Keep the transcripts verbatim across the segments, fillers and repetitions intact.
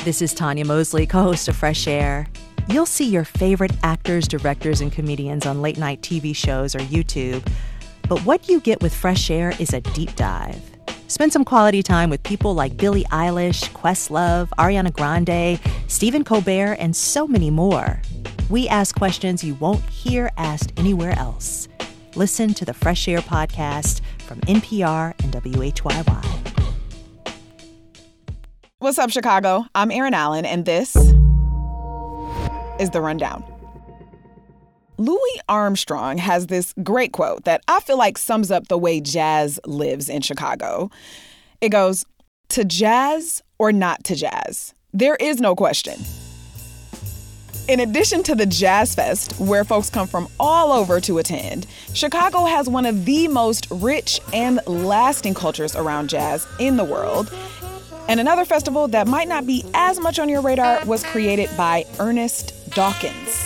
This is Tanya Mosley, co-host of Fresh Air. You'll see your favorite actors, directors, and comedians on late-night T V shows or YouTube. But what you get with Fresh Air is a deep dive. Spend some quality time with people like Billie Eilish, Questlove, Ariana Grande, Stephen Colbert, and so many more. We ask questions you won't hear asked anywhere else. Listen to the Fresh Air podcast from N P R and W H Y Y. What's up, Chicago? I'm Erin Allen, and this is The Rundown. Louis Armstrong has this great quote that I feel like sums up the way jazz lives in Chicago. It goes, "To jazz or not to jazz, there is no question." In addition to the Jazz Fest, where folks come from all over to attend, Chicago has one of the most rich and lasting cultures around jazz in the world. And another festival that might not be as much on your radar was created by Ernest Dawkins.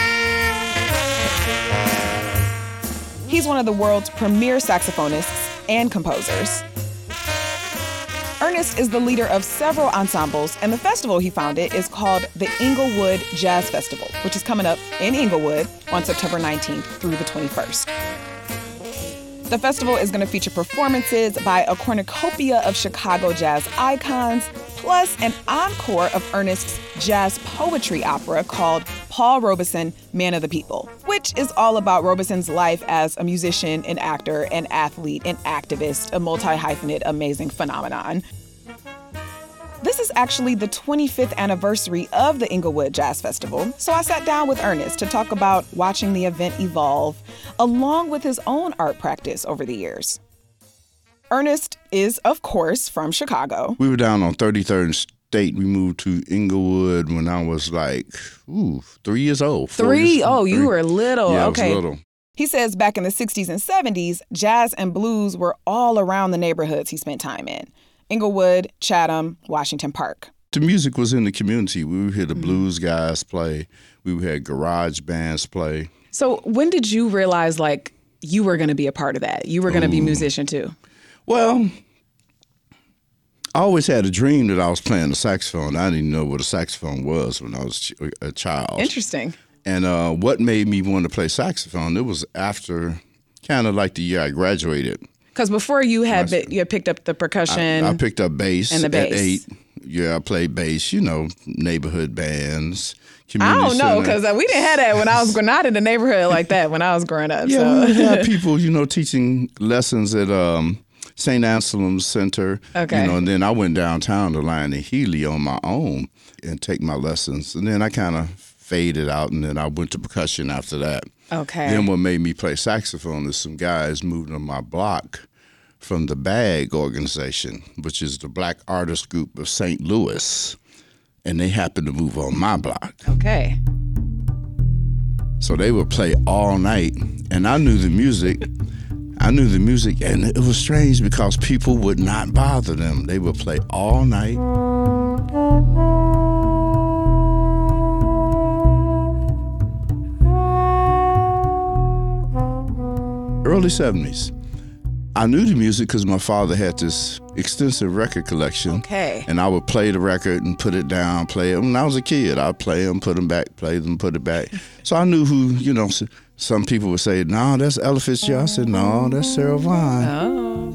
He's one of the world's premier saxophonists and composers. Ernest is the leader of several ensembles, and the festival he founded is called the Inglewood Jazz Festival, which is coming up in Inglewood on September nineteenth through the twenty-first. The festival is going to feature performances by a cornucopia of Chicago jazz icons, plus an encore of Ernest's jazz poetry opera called Paul Robeson, Man of the People, which is all about Robeson's life as a musician, an actor, an athlete, an activist, a multi-hyphenate, amazing phenomenon. This is actually the twenty-fifth anniversary of the Inglewood Jazz Festival, so I sat down with Ernest to talk about watching the event evolve, along with his own art practice over the years. Ernest is, of course, from Chicago. We were down on thirty-third and State. We moved to Inglewood when I was like, ooh, three years old. Three? Years, oh, three. you were little. Yeah, okay. I was little. He says back in the sixties and seventies, jazz and blues were all around the neighborhoods he spent time in. Inglewood, Chatham, Washington Park. The music was in the community. We would hear the blues guys play. We had garage bands play. So when did you realize, like, you were going to be a part of that? You were going to be a musician, too? Well, I always had a dream that I was playing the saxophone. I didn't know what a saxophone was when I was a child. Interesting. And uh, what made me want to play saxophone, it was after kind of like the year I graduated. Because before you had been, you had picked up the percussion. I, I picked up bass and the bass. At eight. Yeah, I played bass, you know, neighborhood bands. I don't know, because we didn't have that when I was not in the neighborhood like that when I was growing up. Yeah, so. we had people, you know, teaching lessons at um, Saint Anselm's Center. Okay. You know, and then I went downtown to Lionel Healy on my own and take my lessons. And then I kind of faded out, and then I went to percussion after that. Okay. Then what made me play saxophone is some guys moved on my block from the BAG organization, which is the Black Artist Group of Saint Louis, and they happened to move on my block. Okay. So they would play all night, and I knew the music. I knew the music, and it was strange because people would not bother them. They would play all night. Early seventies. I knew the music because my father had this extensive record collection. Okay. And I would play the record and put it down, play it. When I was a kid, I'd play them, put them back, play them, put it back. So I knew who, you know, some people would say, no, that's Ella Fitzgerald. I said, no, that's Sarah Vaughan. Oh.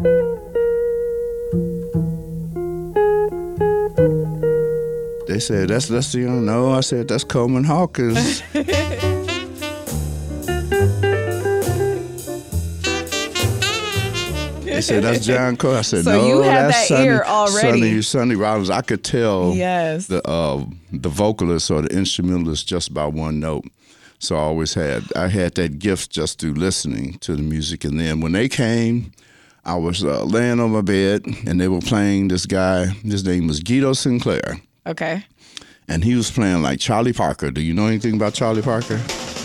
They said, that's Lester Young. No, I said, that's Coleman Hawkins. They said, that's John Cole. I said, so no, you had that's that Sonny, ear already. Sonny, Sonny Rollins. I could tell yes. the uh, the vocalist or the instrumentalist just by one note. So I always had, I had that gift just through listening to the music. And then when they came, I was uh, laying on my bed, and they were playing this guy. His name was Guido Sinclair. Okay. And he was playing like Charlie Parker. Do you know anything about Charlie Parker?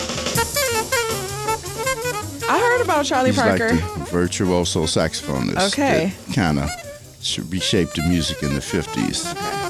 I heard about Charlie He's Parker. Like the virtuoso saxophonist. Okay. Kind of reshaped the music in the fifties. Okay.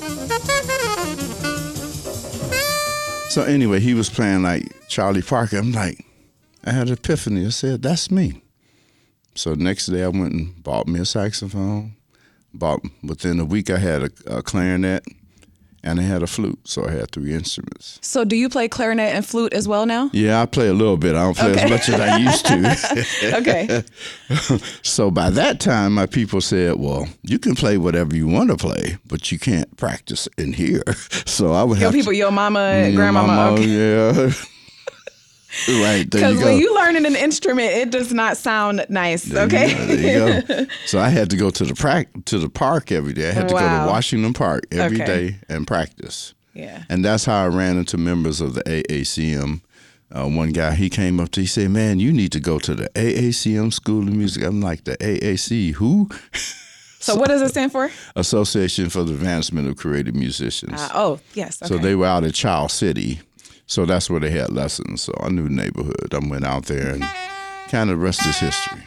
So anyway, he was playing like Charlie Parker. I'm like, I had an epiphany. I said, that's me. So the next day I went and bought me a saxophone. Bought, within a week I had a, a clarinet. and I had a flute, so I had three instruments. So do you play clarinet and flute as well now? Yeah, I play a little bit. I don't play Okay. as much as I used to. Okay. So by that time, my people said, well, you can play whatever you want to play, but you can't practice in here. So I would Your have people, to, your mama, Yeah, grandmama. mama, Okay. yeah. Right, there you Because go. when you learning an instrument, it does not sound nice. There okay. you go, there you go. So I had to go to the prac- to the park every day. I had to go Wow. to Washington Park every Okay. day and practice. Yeah. And that's how I ran into members of the A A C M. Uh, one guy, he came up to, he said, man, you need to go to the A A C M School of Music. I'm like, the A A C, who? So what does it stand for? Association for the Advancement of Creative Musicians. Uh, oh, yes. Okay. So they were out at Child City. So that's where they had lessons. So I knew the neighborhood. I went out there and kind of the rest is history.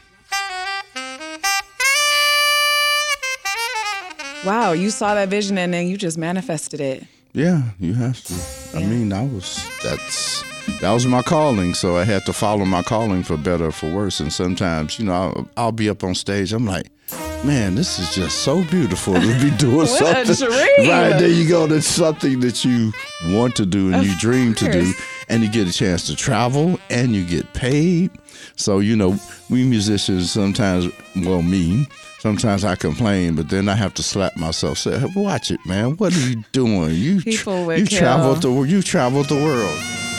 Wow, you saw that vision and then you just manifested it. Yeah, you have to. I Yeah. mean, I was, that's, that was my calling. So I had to follow my calling for better or for worse. And sometimes, you know, I'll, I'll be up on stage. I'm like, man, this is just so beautiful to be doing What a something. dream. Right, there you go. That's something that you want to do and Of you dream to do. course. And you get a chance to travel and you get paid. So, you know, we musicians sometimes, well, me, sometimes I complain, but then I have to slap myself, say, hey, watch it, man. What are you doing? You, tra- People would you kill. traveled the you traveled the world.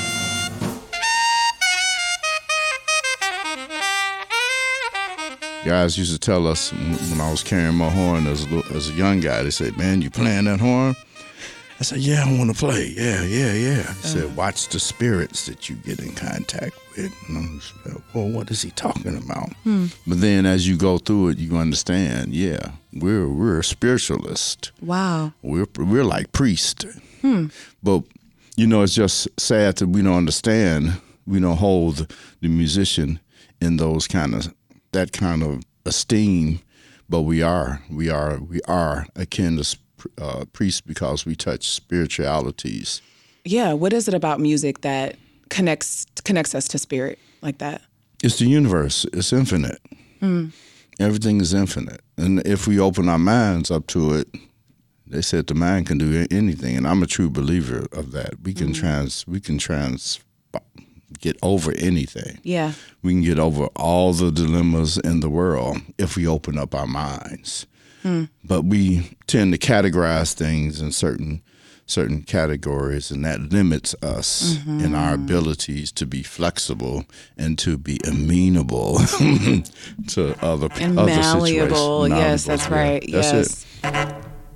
Guys used to tell us when I was carrying my horn as a, little, as a young guy, they said, man, you playing that horn? I said, yeah, I want to play. Yeah, yeah, yeah. He said, watch the spirits that you get in contact with. And I was like, well, what is he talking about? Hmm. But then as you go through it, you understand, yeah, we're we're a spiritualist. Wow. We're we're like priests. Hmm. But, you know, it's just sad that we don't understand, we don't hold the musician in those kind of, that kind of esteem. But we are, we are, we are akin to uh, priests because we touch spiritualities. Yeah. What is it about music that connects connects us to spirit like that? It's the universe. It's infinite. Hmm. Everything is infinite. And if we open our minds up to it, they said the mind can do anything. And I'm a true believer of that. We can mm. trans, we can trans, get over anything. Yeah. We can get over all the dilemmas in the world if we open up our minds. Hmm. But we tend to categorize things in certain certain categories, and that limits us mm-hmm. in our abilities to be flexible and to be amenable to other and other malleable. situations. Yes, that's yeah. right. That's yes. it.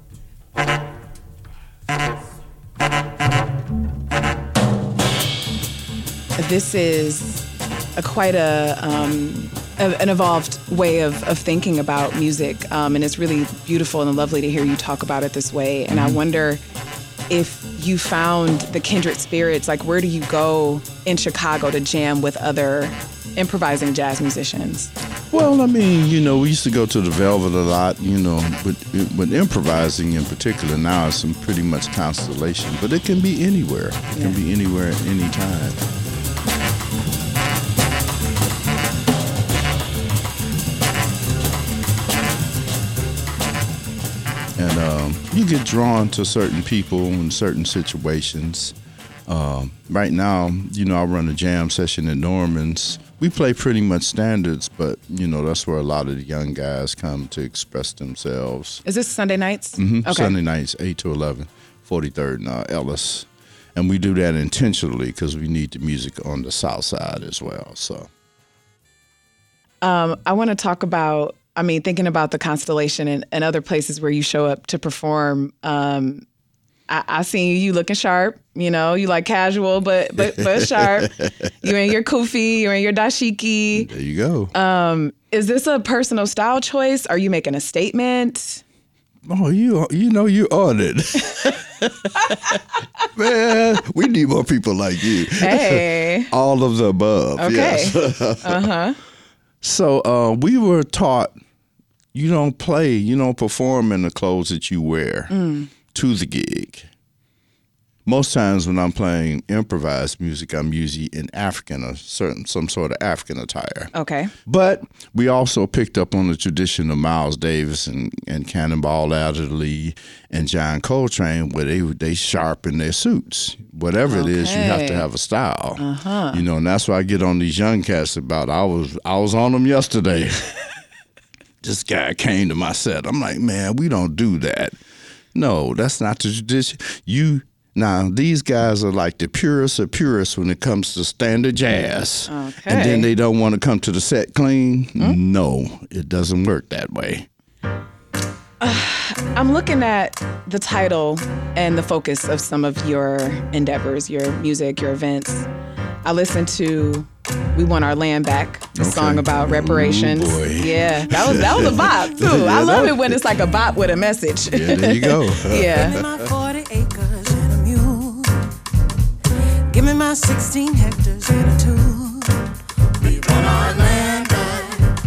This is a quite a, um, a an evolved way of, of thinking about music, um, and it's really beautiful and lovely to hear you talk about it this way. And I wonder if you found the kindred spirits. Like, where do you go in Chicago to jam with other improvising jazz musicians? Well, I mean, you know, we used to go to the Velvet a lot, you know, but but improvising in particular now is some pretty much Constellation, but it can be anywhere. It Yeah. can be anywhere at any time. And um, you get drawn to certain people in certain situations. Um, right now, you know, I run a jam session at Norman's. We play pretty much standards, but, you know, that's where a lot of the young guys come to express themselves. Is this Sunday nights? Mm-hmm. Okay. Sunday nights, eight to eleven, forty-third and uh, Ellis. And we do that intentionally because we need the music on the south side as well. So, Um, I want to talk about, I mean, thinking about the Constellation and, and other places where you show up to perform. Um, I, I seen you, you looking sharp, you know, you like casual, but but but sharp. You're in your kufi, you're in your dashiki. there you go. Um, is this a personal style choice? Are you making a statement? Oh, you you know you on it. Man, we need more people like you. Hey. All of the above. Okay. Yes. Uh-huh. So uh, we were taught you don't play, you don't perform in the clothes that you wear Mm. to the gig. most times when I'm playing improvised music, I'm usually in African or certain some sort of African attire. Okay. But we also picked up on the tradition of Miles Davis and, and Cannonball Adderley and John Coltrane, where they they sharpen their suits. Whatever it is, you have to have a style. Uh-huh. You know, and that's why I get on these young cats about. I was I was on them yesterday. This guy came to my set. I'm like, man, we don't do that. No, that's not the tradition. You now these guys are like the purest of purists when it comes to standard jazz. Okay. And then they don't want to come to the set clean. Hmm? No, it doesn't work that way. Uh, I'm looking at the title and the focus of some of your endeavors, your music, your events. I listened to We Want Our Land Back, the okay. song about reparations. Ooh, boy. Yeah, that was that was a bop too. Yeah, I love that, it when it's like a bop with a message. Yeah, there you go. Yeah. Give me my forty acres and a mule. Give me my sixteen hectares and a tool. We want our land back.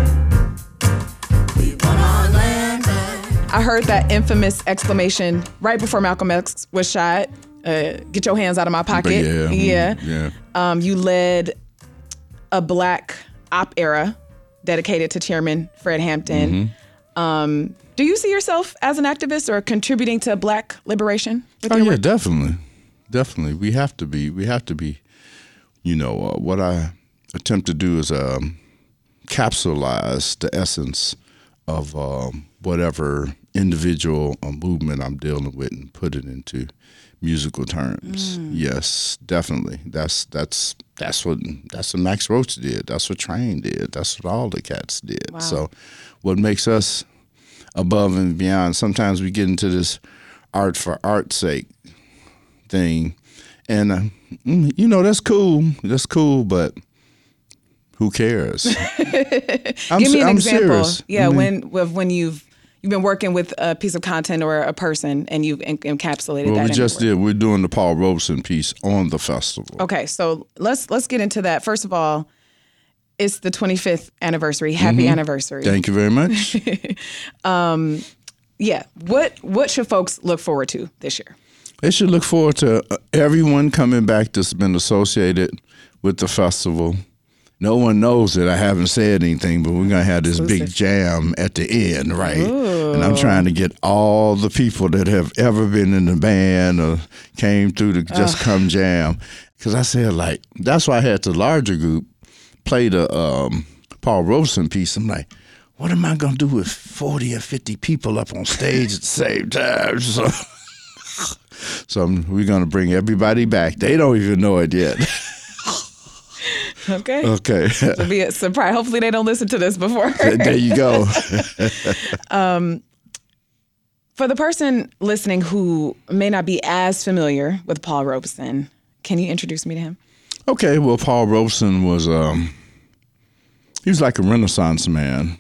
We want our land back. I heard that infamous exclamation right before Malcolm X was shot. Uh, get your hands out of my pocket. Yeah. Yeah. yeah. Um, you led a Black op era dedicated to Chairman Fred Hampton. Mm-hmm. Um, do you see yourself as an activist or contributing to Black liberation? With oh, your yeah, work? definitely. Definitely. We have to be. We have to be, you know, uh, what I attempt to do is um, capsulize the essence of um, whatever individual or movement I'm dealing with and put it into musical terms. Mm. Yes, definitely. That's that's that's what that's what Max Roach did. That's what Train did. That's what all the cats did. Wow. So what makes us above and beyond, sometimes we get into this art for art's sake thing. And, uh, you know, that's cool. That's cool, but who cares? I'm, Give me an I'm example. serious. Yeah, I mean, when of when you've you've been working with a piece of content or a person and you've en- encapsulated well, that. we in just your work. did. We're doing the Paul Robeson piece on the festival. Okay, so let's let's get into that. First of all, it's the twenty-fifth anniversary. Happy mm-hmm. anniversary. Thank you very much. um, yeah, what what should folks look forward to this year? They should look forward to everyone coming back that's been associated with the festival. No one knows that I haven't said anything, but we're going to have this big jam at the end, right? Ooh. And I'm trying to get all the people that have ever been in the band or came through to just Ugh. come jam. Because I said, like, that's why I had the larger group play the um, Paul Robeson piece. I'm like, what am I going to do with forty or fifty people up on stage at the same time? So, so we're going to bring everybody back. They don't even know it yet. Okay. Okay. It'll be a surprise. Hopefully they don't listen to this before. There you go. um, for the person listening who may not be as familiar with Paul Robeson, can you introduce me to him? Okay. Well, Paul Robeson was, um, he was like a Renaissance man.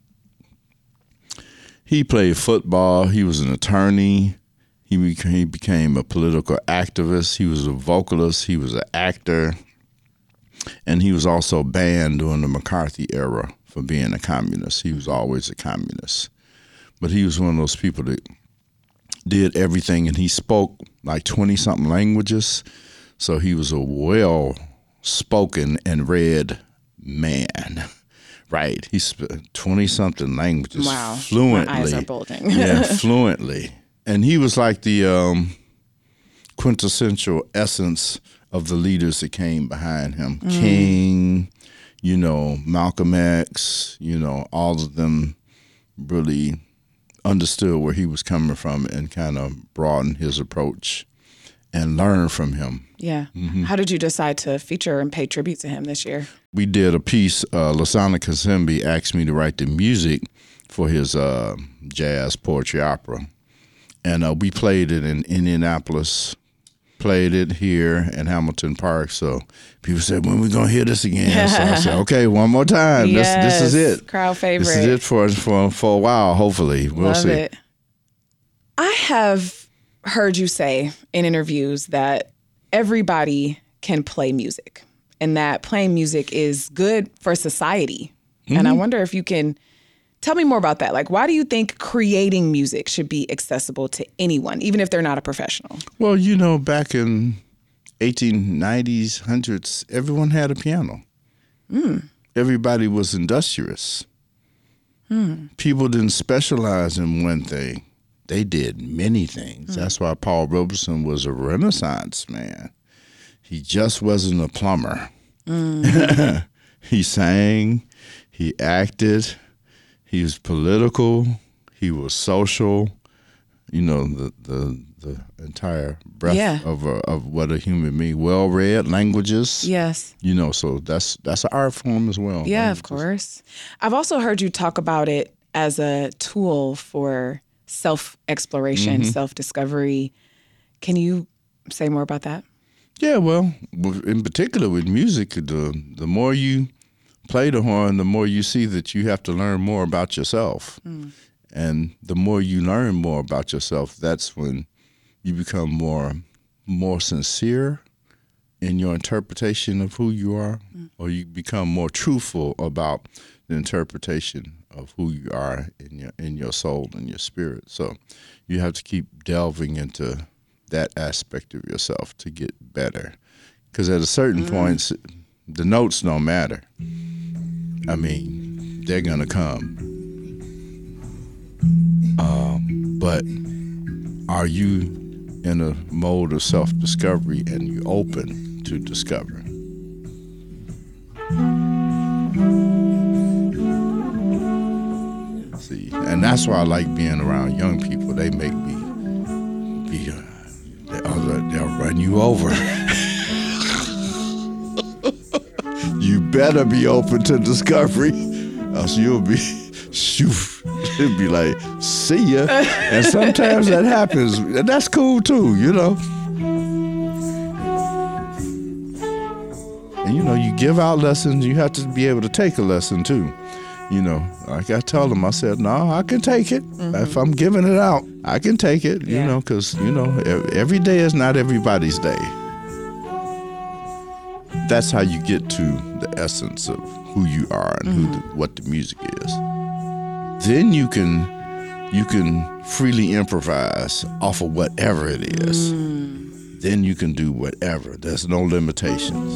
He played football. He was an attorney. He became, he became a political activist. He was a vocalist. He was an actor. And he was also banned during the McCarthy era for being a communist. He was always a communist. But he was one of those people that did everything, and he spoke like twenty-something languages. So he was a well-spoken and read man, right? He spoke twenty-something languages wow. fluently. My eyes are bulging. Yeah, fluently. And he was like the um, quintessential essence of the leaders that came behind him. Mm. King, you know, Malcolm X, you know, all of them really understood where he was coming from and kind of broadened his approach and learned from him. Yeah. Mm-hmm. How did you decide to feature and pay tribute to him this year? We did a piece, uh, Lasana Kazembe asked me to write the music for his uh, jazz poetry opera. And uh, we played it in Indianapolis, played it here in Hamilton Park. So people said, when are we going to hear this again? So I said, okay, one more time. Yes, this, this is it. Crowd favorite. This is it for, for, for a while, hopefully. We'll Love see. It. I have heard you say in interviews that everybody can play music and that playing music is good for society. Mm-hmm. And I wonder if you can Tell me more about that. Like, why do you think creating music should be accessible to anyone, even if they're not a professional? Well, you know, back in eighteen nineties, hundreds, everyone had a piano. Mm. Everybody was industrious. Mm. People didn't specialize in one thing. They did many things. Mm. That's why Paul Robeson was a Renaissance man. He just wasn't a plumber. Mm. He sang, he acted, he was political, he was social, you know, the the, the entire breadth yeah. of a, of what a human being, well-read, languages. Yes. You know, so that's that's an art form as well. Yeah, languages. Of course. I've also heard you talk about it as a tool for self-exploration, mm-hmm. self-discovery. Can you say more about that? Yeah, well, in particular with music, the the more you play the horn, the more you see that you have to learn more about yourself. Mm. And the more you learn more about yourself, that's when you become more more sincere in your interpretation of who you are, mm. or you become more truthful about the interpretation of who you are in your in your soul and your spirit. So you have to keep delving into that aspect of yourself to get better. Because at a certain mm. point, the notes don't matter. I mean, they're going to come. Um, but are you in a mode of self-discovery and you open to discover? See, and that's why I like being around young people. They make me be, uh, they'll, they'll run you over. You better be open to discovery, else you'll be, shoof, it'll be like, see ya. And sometimes that happens, and that's cool too, you know. And you know, you give out lessons, you have to be able to take a lesson too. You know, like I tell them, I said, no, I can take it. Mm-hmm. If I'm giving it out, I can take it, yeah. you know, because, you know, every day is not everybody's day. That's how you get to the essence of who you are and mm-hmm. who the, what the music is. Then you can you can freely improvise off of whatever it is. Mm. Then you can do whatever. There's no limitations.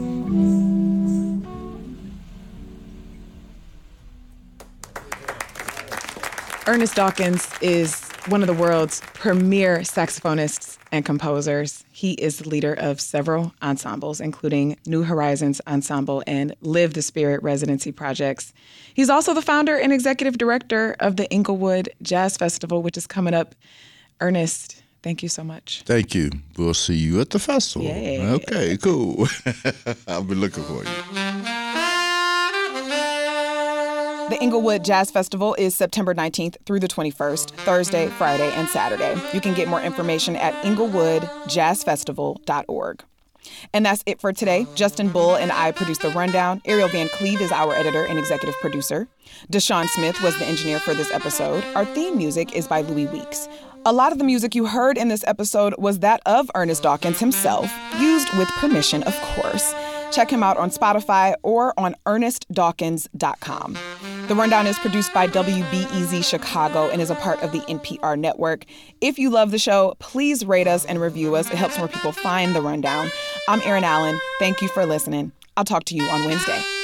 Ernest Dawkins is one of the world's premier saxophonists and composers. He is the leader of several ensembles, including New Horizons Ensemble and Live the Spirit residency projects. He's also the founder and executive director of the Inglewood Jazz Festival, which is coming up. Ernest, thank you so much. Thank you. We'll see you at the festival. Yeah. Okay, cool. I'll be looking for you. The Inglewood Jazz Festival is September nineteenth through the twenty-first, Thursday, Friday, and Saturday. You can get more information at inglewood jazz festival dot org. And that's it for today. Justin Bull and I produced The Rundown. Ariel Van Cleve is our editor and executive producer. Deshaun Smith was the engineer for this episode. Our theme music is by Louis Weeks. A lot of the music you heard in this episode was that of Ernest Dawkins himself, used with permission, of course. Check him out on Spotify or on ernest dawkins dot com. The Rundown is produced by W B E Z Chicago and is a part of the N P R network. If you love the show, please rate us and review us. It helps more people find The Rundown. I'm Erin Allen. Thank you for listening. I'll talk to you on Wednesday.